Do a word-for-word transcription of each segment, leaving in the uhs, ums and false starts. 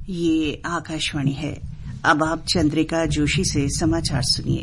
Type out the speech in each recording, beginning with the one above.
ये आकाशवाणी है। अब आप चंद्रिका जोशी से समाचार सुनिए।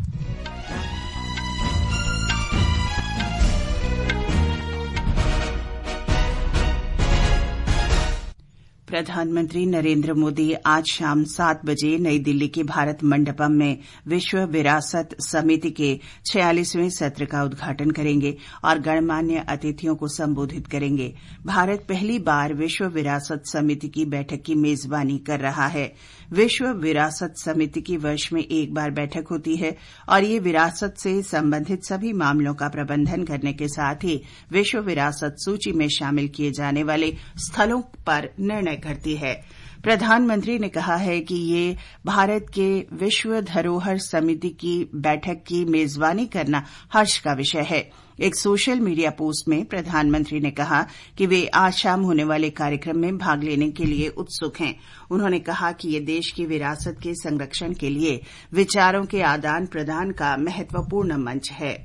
प्रधानमंत्री नरेंद्र मोदी आज शाम सात बजे नई दिल्ली के भारत मंडपम में विश्व विरासत समिति के छियालीसवें सत्र का उद्घाटन करेंगे और गणमान्य अतिथियों को संबोधित करेंगे। भारत पहली बार विश्व विरासत समिति की बैठक की मेजबानी कर रहा है। विश्व विरासत समिति की वर्ष में एक बार बैठक होती है और ये विरासत से संबंधित सभी मामलों का प्रबंधन करने के साथ ही विश्व विरासत सूची में शामिल किए जाने वाले स्थलों पर निर्णय करती है। प्रधानमंत्री ने कहा है कि ये भारत के विश्व धरोहर समिति की बैठक की मेजबानी करना हर्ष का विषय है। एक सोशल मीडिया पोस्ट में प्रधानमंत्री ने कहा कि वे आज शाम होने वाले कार्यक्रम में भाग लेने के लिए उत्सुक हैं। उन्होंने कहा कि ये देश की विरासत के संरक्षण के लिए विचारों के आदान प्रदान का महत्वपूर्ण मंच है।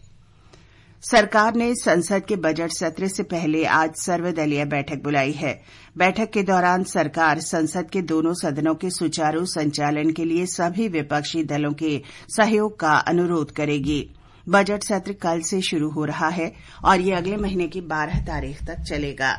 सरकार ने संसद के बजट सत्र से पहले आज सर्वदलीय बैठक बुलाई है। बैठक के दौरान सरकार संसद के दोनों सदनों के सुचारू संचालन के लिए सभी विपक्षी दलों के सहयोग का अनुरोध करेगी। बजट सत्र कल से शुरू हो रहा है और ये अगले महीने की बारह तारीख तक चलेगा।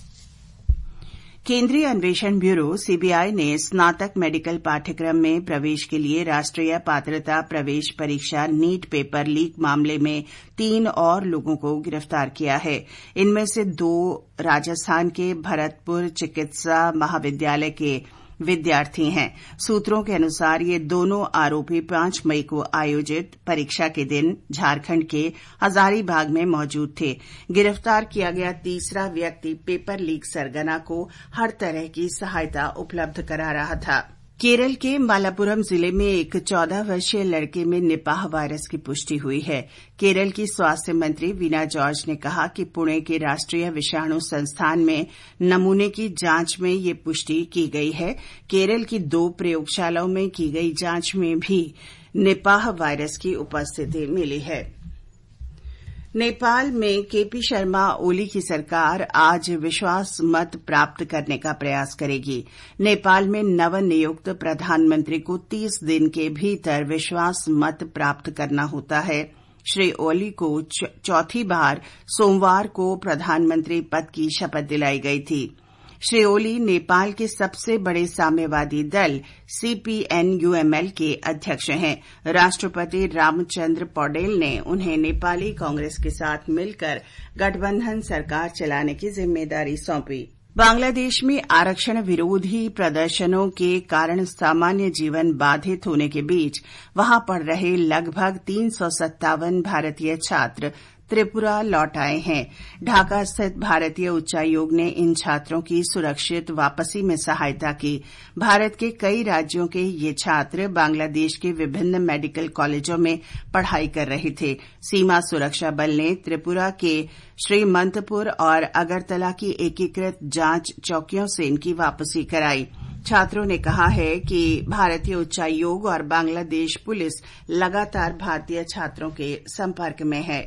केंद्रीय अन्वेषण ब्यूरो सीबीआई ने स्नातक मेडिकल पाठ्यक्रम में प्रवेश के लिए राष्ट्रीय पात्रता प्रवेश परीक्षा नीट पेपर लीक मामले में तीन और लोगों को गिरफ्तार किया है। इनमें से दो राजस्थान के भरतपुर चिकित्सा महाविद्यालय के विद्यार्थी हैं। सूत्रों के अनुसार ये दोनों आरोपी पांच मई को आयोजित परीक्षा के दिन झारखंड के हजारीबाग में मौजूद थे। गिरफ्तार किया गया तीसरा व्यक्ति पेपर लीक सरगना को हर तरह की सहायता उपलब्ध करा रहा था। केरल के मालापुरम जिले में एक चौदह वर्षीय लड़के में निपाह वायरस की पुष्टि हुई है। केरल की स्वास्थ्य मंत्री वीना जॉर्ज ने कहा कि पुणे के राष्ट्रीय विषाणु संस्थान में नमूने की जांच में ये पुष्टि की गई है। केरल की दो प्रयोगशालाओं में की गई जांच में भी निपाह वायरस की उपस्थिति मिली है। नेपाल में केपी शर्मा ओली की सरकार आज विश्वास मत प्राप्त करने का प्रयास करेगी। नेपाल में नवनियुक्त प्रधानमंत्री को तीस दिन के भीतर विश्वास मत प्राप्त करना होता है। श्री ओली को चौथी बार सोमवार को प्रधानमंत्री पद की शपथ दिलाई गई थी। श्री ओली नेपाल के सबसे बड़े साम्यवादी दल सीपीएन-यूएमएल के अध्यक्ष हैं। राष्ट्रपति रामचंद्र पौडेल ने उन्हें नेपाली कांग्रेस के साथ मिलकर गठबंधन सरकार चलाने की जिम्मेदारी सौंपी। बांग्लादेश में आरक्षण विरोधी प्रदर्शनों के कारण सामान्य जीवन बाधित होने के बीच वहां पढ़ रहे लगभग तीन सौ सत्तावन भारतीय छात्र त्रिपुरा लौट आए हैं। ढाका स्थित भारतीय उच्चायोग ने इन छात्रों की सुरक्षित वापसी में सहायता की। भारत के कई राज्यों के ये छात्र बांग्लादेश के विभिन्न मेडिकल कॉलेजों में पढ़ाई कर रहे थे। सीमा सुरक्षा बल ने त्रिपुरा के श्रीमंतपुर और अगरतला की एकीकृत जांच चौकियों से इनकी वापसी कराई। छात्रों ने कहा है कि भारतीय उच्चायोग और बांग्लादेश पुलिस लगातार भारतीय छात्रों के संपर्क में है।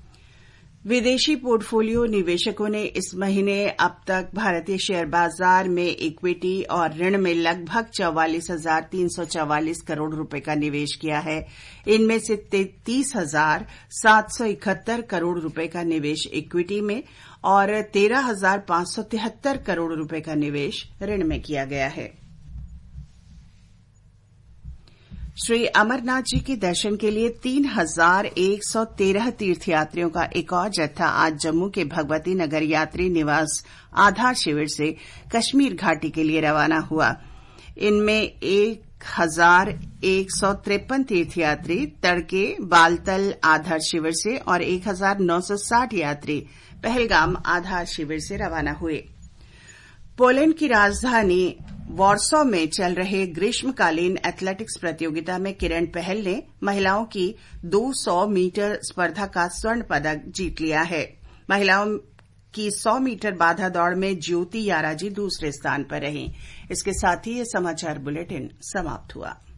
विदेशी पोर्टफोलियो निवेशकों ने इस महीने अब तक भारतीय शेयर बाजार में इक्विटी और ऋण में लगभग चौवालीस हजार तीन सौ चौवालीस करोड़ रुपए का निवेश किया है। इनमें से तैंतीस हजार सात सौ इकहत्तर करोड़ रुपए का निवेश इक्विटी में और तेरह हजार पांच सौ तिहत्तर करोड़ रुपए का निवेश ऋण में किया गया है। श्री अमरनाथ जी के दर्शन के लिए तीन हजार एक सौ तेरह तीर्थयात्रियों का एक और जत्था आज जम्मू के भगवती नगर यात्री निवास आधार शिविर से कश्मीर घाटी के लिए रवाना हुआ। इनमें एक हजार एक सौ तिरपन तीर्थयात्री तड़के बालतल आधार शिविर से और एक हजार नौ सौ साठ यात्री पहलगाम आधार शिविर से रवाना हुए। पोलैंड की राजधानी वॉर्सो में चल रहे ग्रीष्मकालीन एथलेटिक्स प्रतियोगिता में किरण पहल ने महिलाओं की दो सौ मीटर स्पर्धा का स्वर्ण पदक जीत लिया है। महिलाओं की सौ मीटर बाधा दौड़ में ज्योति याराजी दूसरे स्थान पर रहीं। इसके साथ ही ये समाचार बुलेटिन समाप्त हुआ।